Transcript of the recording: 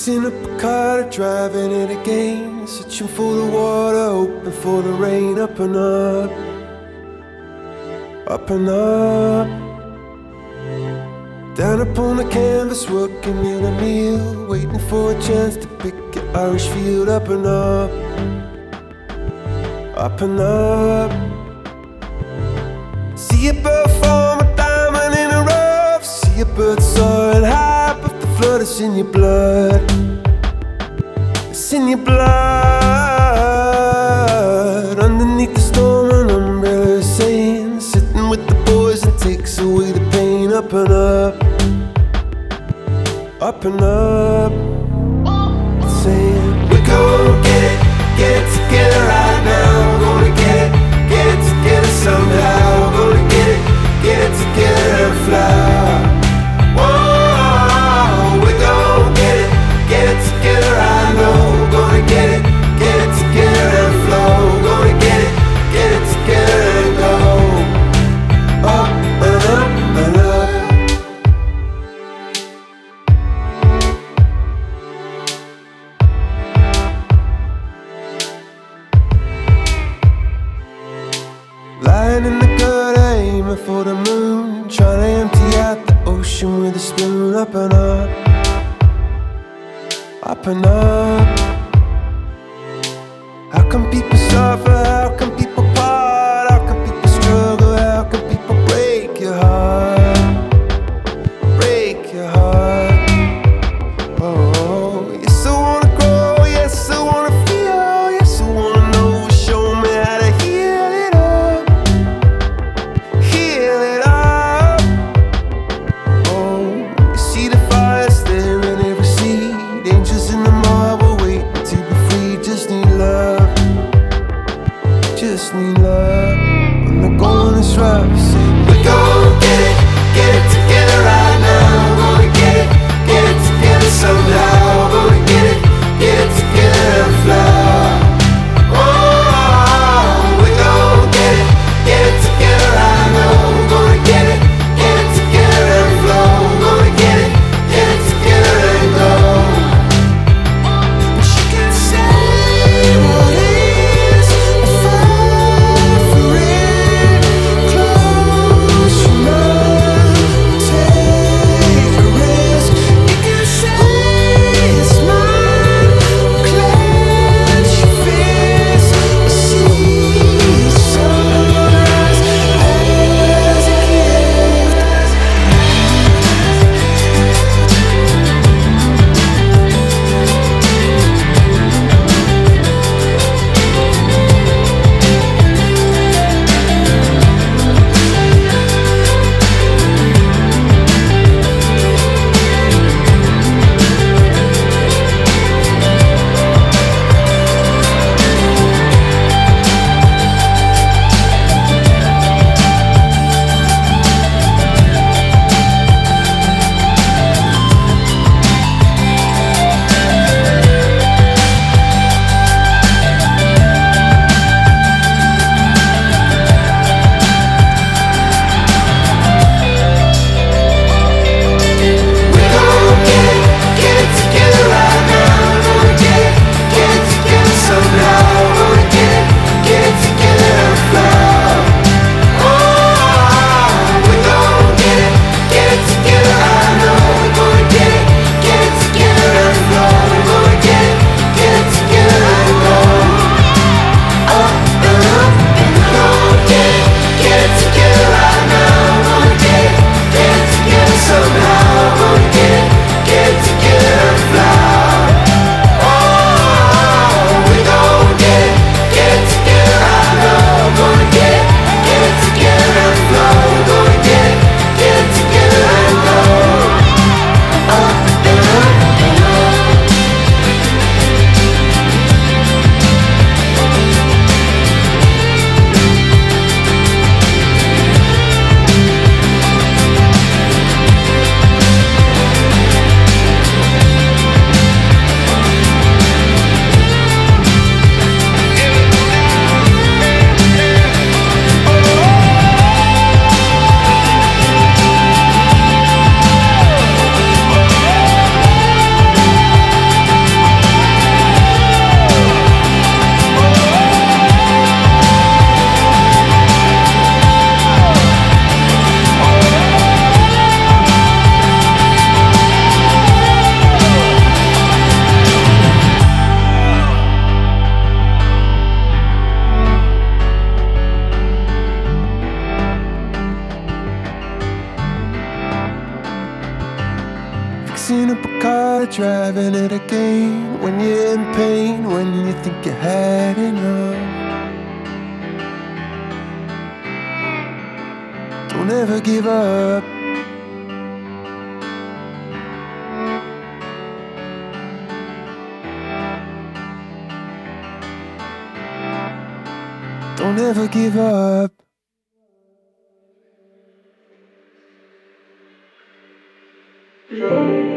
Fixing up a car, driving it again, searching for the water, hoping for the rain. Up and up, up and up. Down upon the canvas, working meal to meal, waiting for a chance to pick an Irish field. Up and up, up and up. See a bird form a diamond in a rough. See a bird soaring high, but the flood is in your blood. It's in your blood. Underneath the storm, an umbrella is saying, sitting with the boys and takes away the pain. Up and up, up and up. Saying, we're gonna get it together right now. We're gonna get it together somehow. We're gonna get it together and fly. Whoa, we're gonna get it together, I know. We're gonna get it together and flow. We're gonna get it together and go up and up and up. Lying in the gutter, aiming for the moon, trying to empty out the ocean with a spoon. Up and up, up and up. How can people suffer? How can people part? How can people struggle? How can people break your heart? Break your heart. Oh, yes I wanna grow, yes I wanna feel, yes I wanna know. Show me how to heal it up. Heal it up. Oh, you see the fires there in every seed. Angels in the marble waiting to be free. Just need love. Just need love. When the going is rough, say we're gonna get it together right now. We're gonna get it together somehow. We're gonna get it together and fly. Oh, we're gonna get it together, I know. We're gonna get it together and flow. We're gonna get it together and go. But you can say what is, we'll fight for it. Close driving it again. When you're in pain, when you think you had enough. Don't ever give up. Don't ever give up. Yeah.